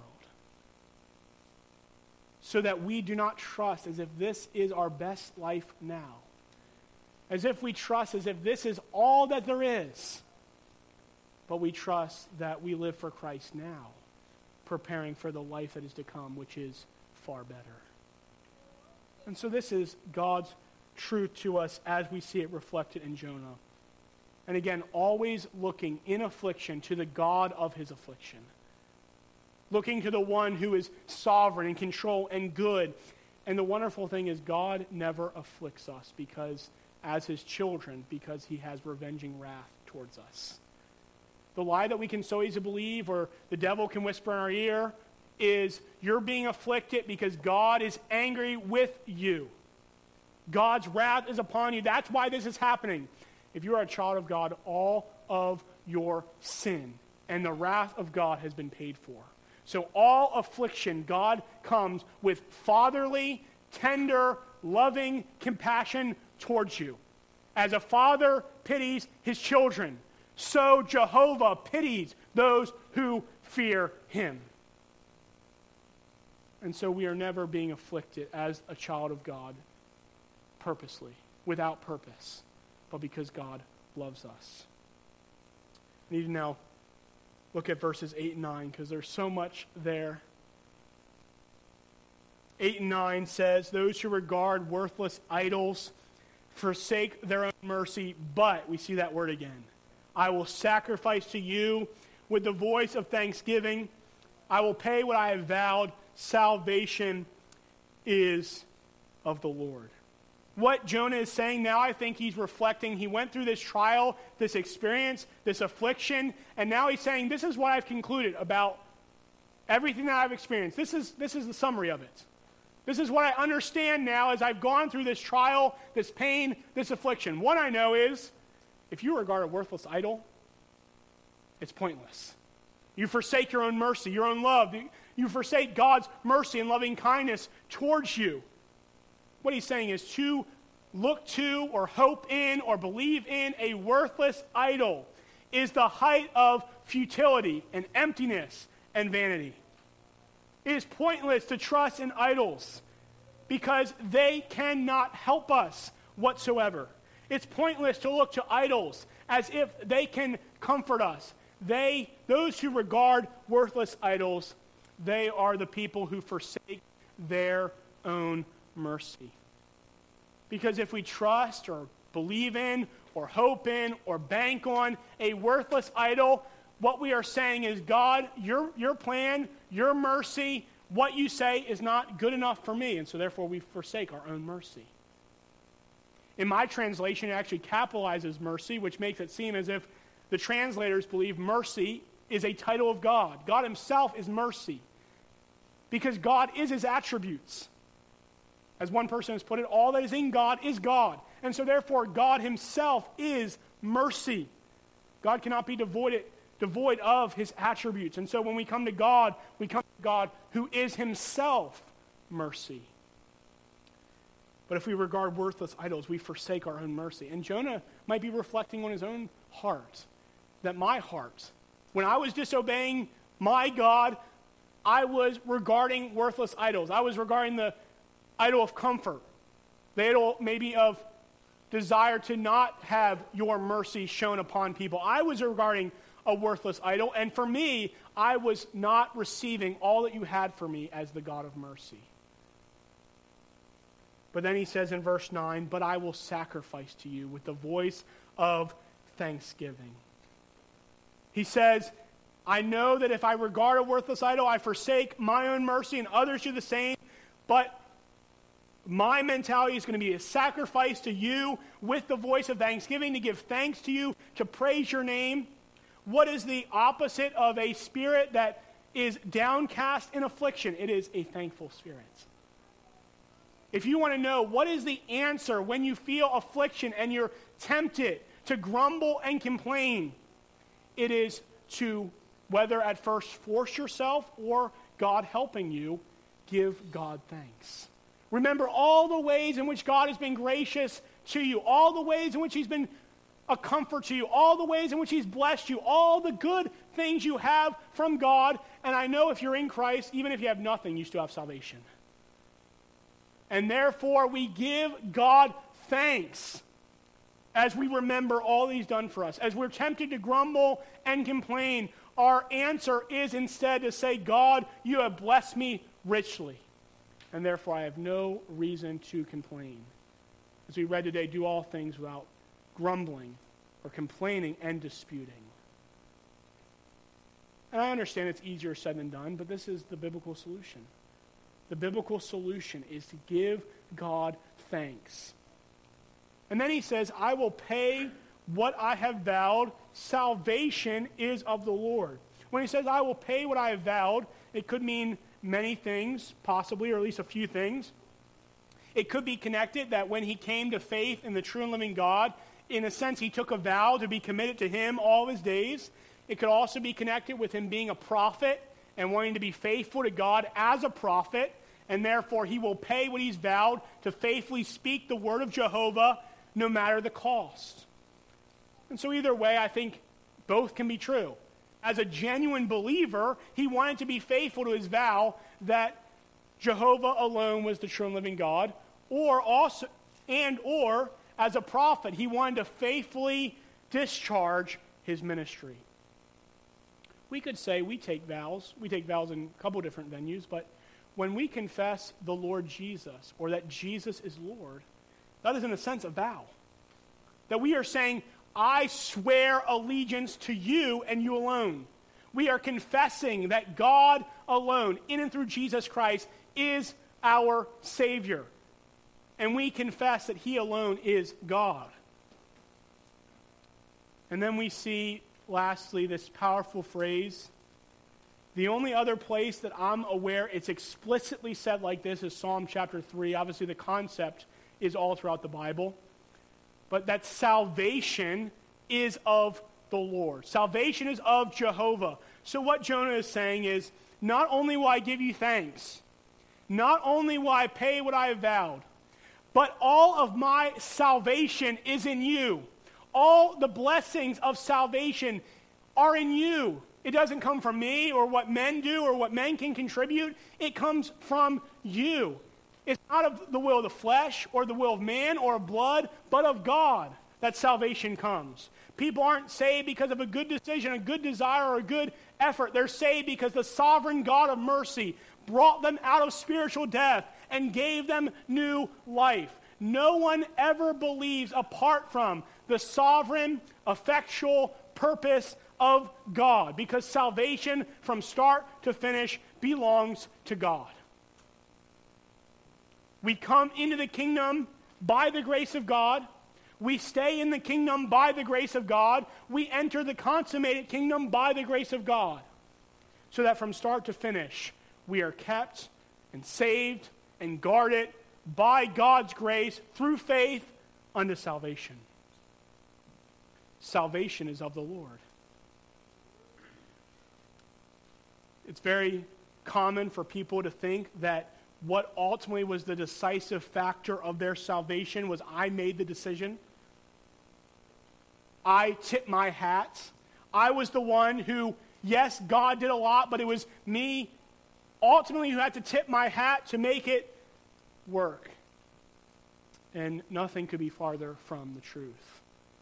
So that we do not trust as if this is our best life now. As if we trust as if this is all that there is. But we trust that we live for Christ now, preparing for the life that is to come, which is far better. And so this is God's truth to us as we see it reflected in Jonah. And again, always looking in affliction to the God of his affliction. Looking to the one who is sovereign and control and good. And the wonderful thing is God never afflicts us because, as his children, because he has revenging wrath towards us. The lie that we can so easily believe, or the devil can whisper in our ear, is you're being afflicted because God is angry with you. God's wrath is upon you. That's why this is happening. If you are a child of God, all of your sin and the wrath of God has been paid for. So all affliction, God comes with fatherly, tender, loving compassion towards you. As a father pities his children, so Jehovah pities those who fear him. And so we are never being afflicted as a child of God purposely, without purpose, but because God loves us. I need to now look at verses eight and nine because there's so much there. eight and nine says, those who regard worthless idols forsake their own mercy, but, we see that word again, I will sacrifice to you with the voice of thanksgiving. I will pay what I have vowed. Salvation is of the Lord. What Jonah is saying now, I think he's reflecting. He went through this trial, this experience, this affliction, and now he's saying, this is what I've concluded about everything that I've experienced. This is, this is the summary of it. This is what I understand now as I've gone through this trial, this pain, this affliction. What I know is, if you regard a worthless idol, it's pointless. You forsake your own mercy, your own love. You forsake God's mercy and loving kindness towards you. What he's saying is to look to or hope in or believe in a worthless idol is the height of futility and emptiness and vanity. It is pointless to trust in idols because they cannot help us whatsoever. It's pointless to look to idols as if they can comfort us. They, those who regard worthless idols, they are the people who forsake their own mercy. Because if we trust or believe in or hope in or bank on a worthless idol, what we are saying is, God, your, your plan, your mercy, what you say is not good enough for me, and so therefore we forsake our own mercy. In my translation, it actually capitalizes mercy, which makes it seem as if the translators believe mercy is a title of God. God himself is mercy because God is his attributes. As one person has put it, all that is in God is God. And so therefore, God himself is mercy. God cannot be devoid, devoid of his attributes. And so when we come to God, we come to God who is himself mercy. But if we regard worthless idols, we forsake our own mercy. And Jonah might be reflecting on his own heart, that my heart, when I was disobeying my God, I was regarding worthless idols. I was regarding the idol of comfort, the idol maybe of desire to not have your mercy shown upon people. I was regarding a worthless idol, and for me, I was not receiving all that you had for me as the God of mercy. But then he says in verse nine, but I will sacrifice to you with the voice of thanksgiving. He says, I know that if I regard a worthless idol, I forsake my own mercy and others do the same, but my mentality is going to be a sacrifice to you with the voice of thanksgiving, to give thanks to you, to praise your name. What is the opposite of a spirit that is downcast in affliction? It is a thankful spirit. If you want to know what is the answer when you feel affliction and you're tempted to grumble and complain, it is to, whether at first force yourself or God helping you, give God thanks. Remember all the ways in which God has been gracious to you, all the ways in which he's been a comfort to you, all the ways in which he's blessed you, all the good things you have from God. And I know if you're in Christ, even if you have nothing, you still have salvation. And therefore, we give God thanks as we remember all he's done for us. As we're tempted to grumble and complain, our answer is instead to say, God, you have blessed me richly, and therefore I have no reason to complain. As we read today, do all things without grumbling or complaining and disputing. And I understand it's easier said than done, but this is the biblical solution. The biblical solution is to give God thanks. And then he says, I will pay what I have vowed. Salvation is of the Lord. When he says, I will pay what I have vowed, it could mean many things, possibly, or at least a few things. It could be connected that when he came to faith in the true and living God, in a sense, he took a vow to be committed to him all his days. It could also be connected with him being a prophet and wanting to be faithful to God as a prophet, and therefore he will pay what he's vowed to faithfully speak the word of Jehovah no matter the cost. And so either way, I think both can be true. As a genuine believer, he wanted to be faithful to his vow that Jehovah alone was the true and living God, or also, and or as a prophet, he wanted to faithfully discharge his ministry. We could say we take vows. We take vows in a couple different venues, but when we confess the Lord Jesus, or that Jesus is Lord, that is in a sense a vow. That we are saying, I swear allegiance to you and you alone. We are confessing that God alone, in and through Jesus Christ, is our Savior. And we confess that he alone is God. And then we see, lastly, this powerful phrase. The only other place that I'm aware it's explicitly said like this is Psalm chapter three. Obviously, the concept is all throughout the Bible. But that salvation is of the Lord. Salvation is of Jehovah. So what Jonah is saying is, not only will I give you thanks, not only will I pay what I have vowed, but all of my salvation is in you. All the blessings of salvation are in you. It doesn't come from me or what men do or what men can contribute. It comes from you. It's not of the will of the flesh or the will of man or of blood, but of God that salvation comes. People aren't saved because of a good decision, a good desire, or a good effort. They're saved because the sovereign God of mercy brought them out of spiritual death and gave them new life. No one ever believes apart from the sovereign, effectual purpose of God, because salvation from start to finish belongs to God. We come into the kingdom by the grace of God. We stay in the kingdom by the grace of God. We enter the consummated kingdom by the grace of God. So that from start to finish, we are kept and saved and guarded by God's grace through faith unto salvation. Salvation is of the Lord. It's very common for people to think that what ultimately was the decisive factor of their salvation was I made the decision. I tipped my hat. I was the one who, yes, God did a lot, but it was me ultimately who had to tip my hat to make it work. And nothing could be farther from the truth.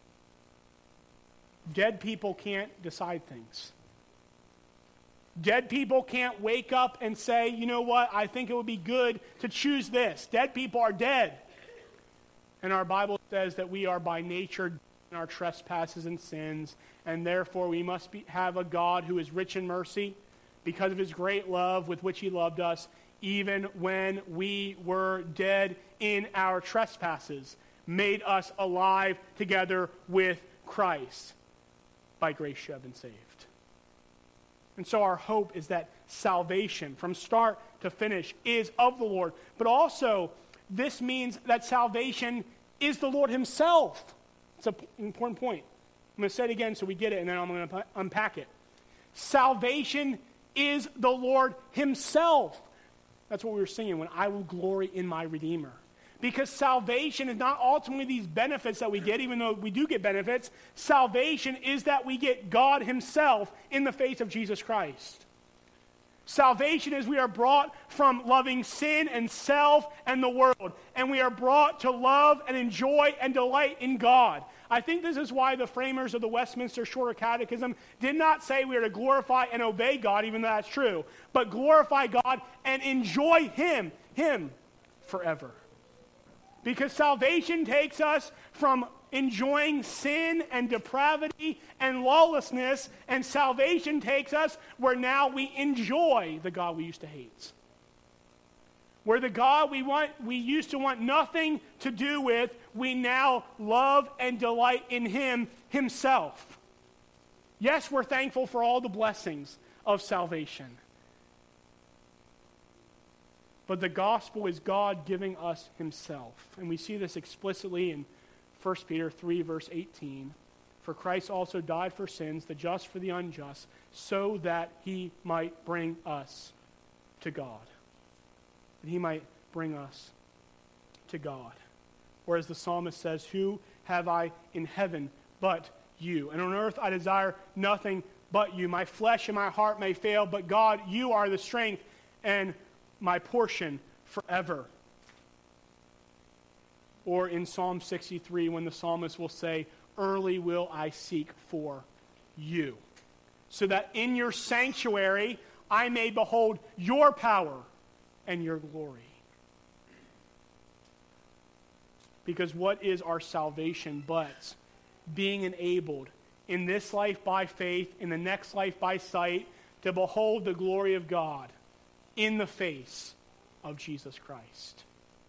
Dead people can't decide things. Dead people can't wake up and say, you know what, I think it would be good to choose this. Dead people are dead. And our Bible says that we are by nature dead in our trespasses and sins, and therefore we must be, have a God who is rich in mercy because of his great love with which he loved us, even when we were dead in our trespasses, made us alive together with Christ. By grace you have been saved. And so our hope is that salvation from start to finish is of the Lord. But also, this means that salvation is the Lord himself. It's an important point. I'm going to say it again so we get it, and then I'm going to unpack it. Salvation is the Lord himself. That's what we were singing, when I will glory in my Redeemer. Because salvation is not ultimately these benefits that we get, even though we do get benefits. Salvation is that we get God himself in the face of Jesus Christ. Salvation is we are brought from loving sin and self and the world, and we are brought to love and enjoy and delight in God. I think this is why the framers of the Westminster Shorter Catechism did not say we are to glorify and obey God, even though that's true, but glorify God and enjoy him, him forever. Because salvation takes us from enjoying sin and depravity and lawlessness, and salvation takes us where now we enjoy the God we used to hate. Where the God we want, we used to want nothing to do with, we now love and delight in him himself. Yes, we're thankful for all the blessings of salvation. But the gospel is God giving us himself. And we see this explicitly in First Peter three, verse eighteen. For Christ also died for sins, the just for the unjust, so that he might bring us to God. That he might bring us to God. Whereas the psalmist says, who have I in heaven but you? And on earth I desire nothing but you. My flesh and my heart may fail, but God, you are the strength and my portion forever. Or in Psalm sixty-three, when the psalmist will say, early will I seek for you, so that in your sanctuary I may behold your power and your glory. Because what is our salvation but being enabled in this life by faith, in the next life by sight, to behold the glory of God in the face of Jesus Christ.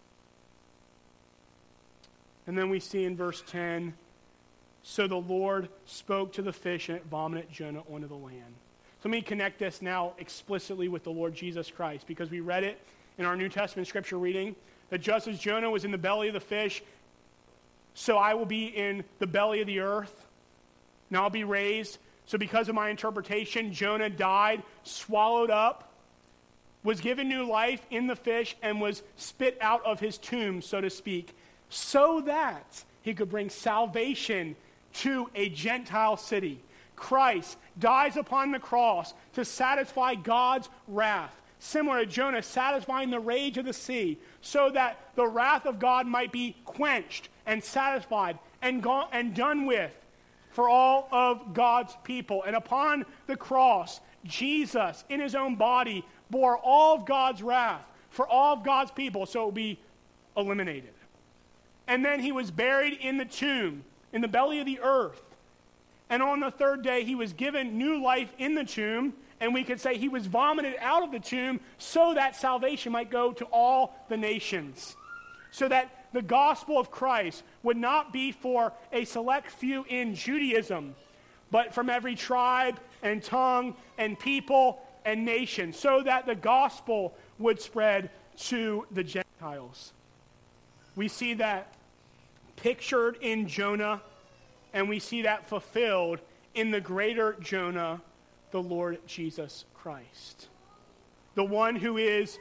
And then we see in verse ten, so the Lord spoke to the fish and it vomited Jonah onto the land. So let me connect this now explicitly with the Lord Jesus Christ, because we read it in our New Testament scripture reading, that just as Jonah was in the belly of the fish, so I will be in the belly of the earth, and I'll be raised. So because of my interpretation, Jonah died, swallowed up, was given new life in the fish, and was spit out of his tomb, so to speak, so that he could bring salvation to a Gentile city. Christ dies upon the cross to satisfy God's wrath, similar to Jonah satisfying the rage of the sea, so that the wrath of God might be quenched and satisfied and gone and done with for all of God's people. And upon the cross, Jesus, in his own body, bore all of God's wrath for all of God's people, so it would be eliminated. And then he was buried in the tomb, in the belly of the earth. And on the third day, he was given new life in the tomb, and we could say he was vomited out of the tomb so that salvation might go to all the nations. So that the gospel of Christ would not be for a select few in Judaism, but from every tribe and tongue and people and nation, so that the gospel would spread to the Gentiles. We see that pictured in Jonah, and we see that fulfilled in the greater Jonah, the Lord Jesus Christ. The one who is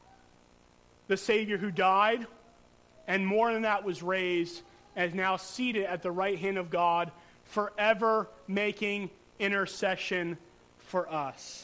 the Savior who died, and more than that was raised, and is now seated at the right hand of God, forever making intercession for us.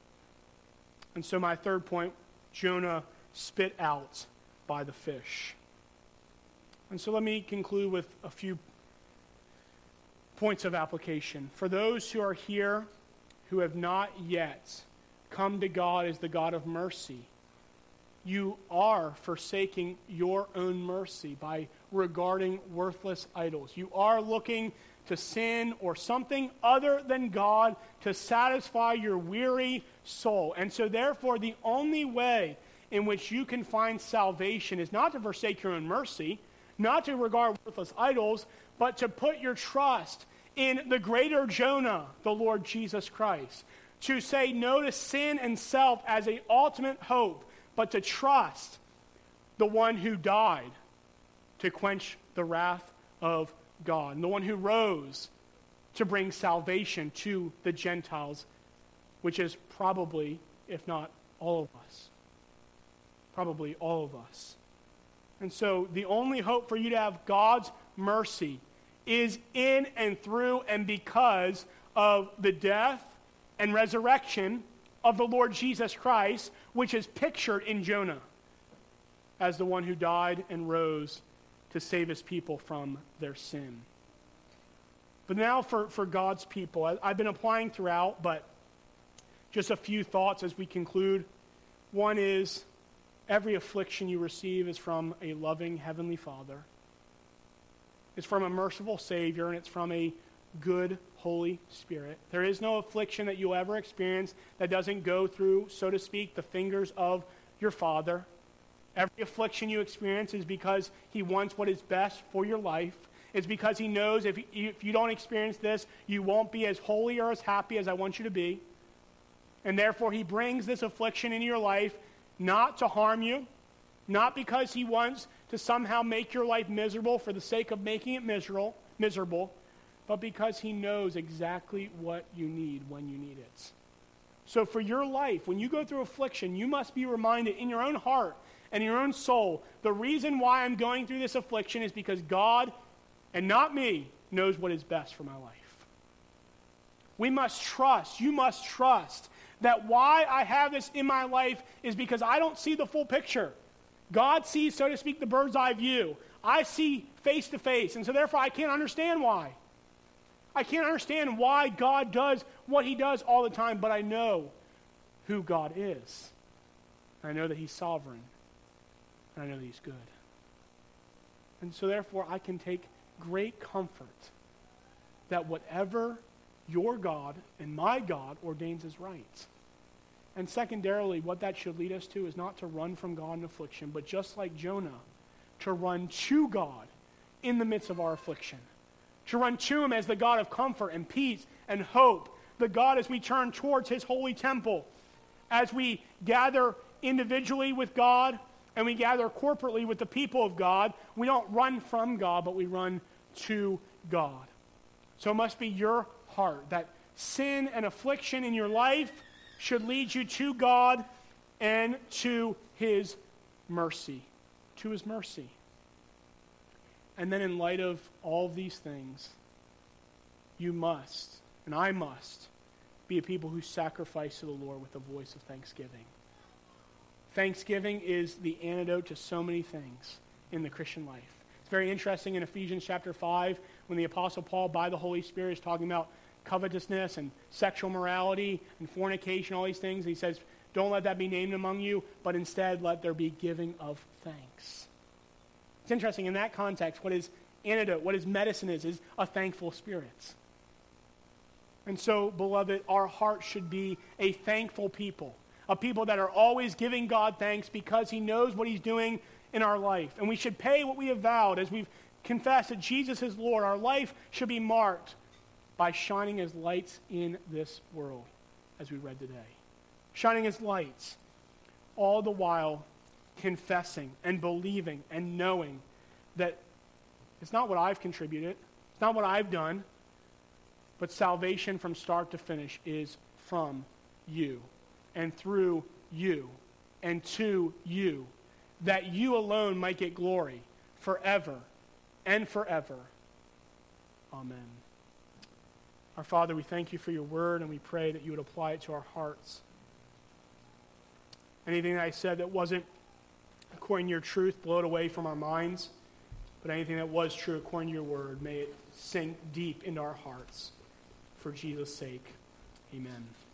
And so my third point, Jonah spit out by the fish. And so let me conclude with a few points of application. For those who are here who have not yet come to God as the God of mercy, you are forsaking your own mercy by regarding worthless idols. You are looking to sin or something other than God to satisfy your weary soul. And so therefore, the only way in which you can find salvation is not to forsake your own mercy, not to regard worthless idols, but to put your trust in the greater Jonah, the Lord Jesus Christ. To say no to sin and self as an ultimate hope, but to trust the one who died to quench the wrath of God, and the one who rose to bring salvation to the Gentiles which is probably, if not all of us. Probably all of us. And so the only hope for you to have God's mercy is in and through and because of the death and resurrection of the Lord Jesus Christ, which is pictured in Jonah as the one who died and rose to save his people from their sin. But now for, for God's people, I, I've been applying throughout, but just a few thoughts as we conclude. One is, every affliction you receive is from a loving Heavenly Father. It's from a merciful Savior, and it's from a good Holy Spirit. There is no affliction that you'll ever experience that doesn't go through, so to speak, the fingers of your Father. Every affliction you experience is because He wants what is best for your life. It's because He knows if, if you don't experience this, you won't be as holy or as happy as I want you to be. And therefore, He brings this affliction into your life not to harm you, not because He wants to somehow make your life miserable for the sake of making it miserable, miserable, but because He knows exactly what you need when you need it. So for your life, when you go through affliction, you must be reminded in your own heart and in your own soul, the reason why I'm going through this affliction is because God, and not me, knows what is best for my life. We must trust, you must trust, that why I have this in my life is because I don't see the full picture. God sees, so to speak, the bird's eye view. I see face to face, and so therefore I can't understand why. I can't understand why God does what He does all the time, but I know who God is. I know that He's sovereign, and I know that He's good. And so therefore I can take great comfort that whatever your God and my God ordains is right. And secondarily, what that should lead us to is not to run from God in affliction, but just like Jonah, to run to God in the midst of our affliction. To run to Him as the God of comfort and peace and hope. The God as we turn towards His holy temple. As we gather individually with God and we gather corporately with the people of God, we don't run from God, but we run to God. So it must be your heart that sin and affliction in your life should lead you to God and to His mercy. To His mercy. And then in light of all of these things, you must, and I must, be a people who sacrifice to the Lord with a voice of thanksgiving. Thanksgiving is the antidote to so many things in the Christian life. It's very interesting in Ephesians chapter five, when the Apostle Paul, by the Holy Spirit, is talking about covetousness and sexual morality and fornication, all these things. He says, don't let that be named among you, but instead let there be giving of thanks. It's interesting, in that context, what his antidote, what his medicine is, is a thankful spirit. And so, beloved, our heart should be a thankful people, a people that are always giving God thanks because He knows what He's doing in our life. And we should pay what we have vowed as we've confessed that Jesus is Lord. Our life should be marked by shining as lights in this world, as we read today. Shining as lights, all the while confessing and believing and knowing that it's not what I've contributed, it's not what I've done, but salvation from start to finish is from you and through you and to you, that you alone might get glory forever and forever. Amen. Our Father, we thank You for Your word, and we pray that You would apply it to our hearts. Anything that I said that wasn't according to Your truth, blow it away from our minds. But anything that was true according to Your word, may it sink deep into our hearts. For Jesus' sake, amen.